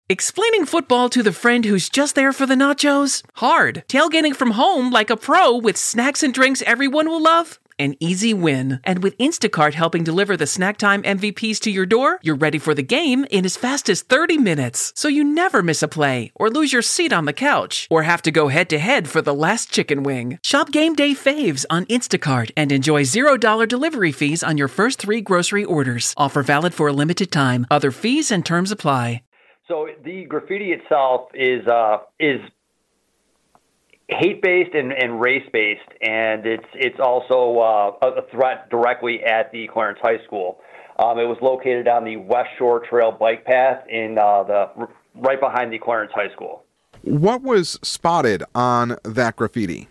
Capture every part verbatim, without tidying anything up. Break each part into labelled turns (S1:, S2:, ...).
S1: Explaining football to the friend who's just there for the nachos? Hard. Tailgating from home like a pro with snacks and drinks everyone will love? An easy win. And with Instacart helping deliver the snack time M V Ps to your door, you're ready for the game in as fast as thirty minutes. So you never miss a play, or lose your seat on the couch, or have to go head-to-head for the last chicken wing. Shop Game Day Faves on Instacart and enjoy zero dollars delivery fees on your first three grocery orders. Offer valid for a limited time. Other fees and terms apply.
S2: So the graffiti itself is uh, is hate-based and, and race-based, and it's it's also uh, a threat directly at the Clarence High School. Um, it was located on the West Shore Trail bike path in uh, the right behind the Clarence High School.
S3: What was spotted on that graffiti?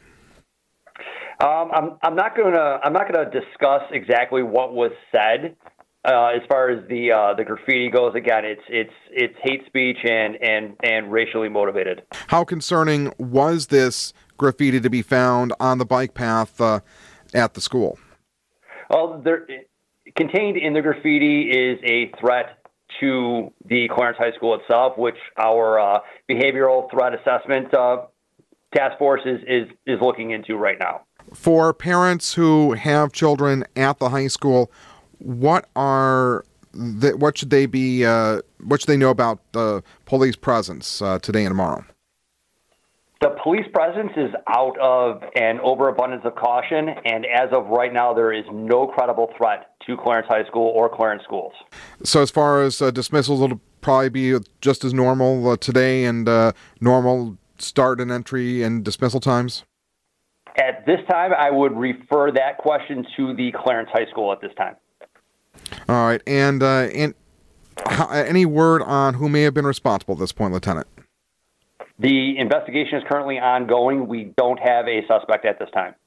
S2: Um, I'm I'm not gonna I'm not gonna discuss exactly what was said. Uh, as far as the uh, the graffiti goes, again, it's it's it's hate speech and, and, and racially motivated.
S3: How concerning was this graffiti to be found on the bike path uh, at the school?
S2: Well, there, contained in the graffiti is a threat to the Clarence High School itself, which our uh, behavioral threat assessment uh, task force is, is is looking into right now. For
S3: parents who have children at the high school, what are the, what should they be? Uh, what should they know about the police presence uh, today and tomorrow?
S2: The police presence is out of an overabundance of caution, and as of right now, there is no credible threat to Clarence High School or Clarence schools.
S3: So, as far as uh, dismissals, it'll probably be just as normal uh, today, and uh, normal start and entry and dismissal times.
S2: At this time, I would refer that question to the Clarence High School at this time.
S3: All right, and uh, and how, any word on who may have been responsible at this point, Lieutenant?
S2: The investigation is currently ongoing. We don't have a suspect at this time.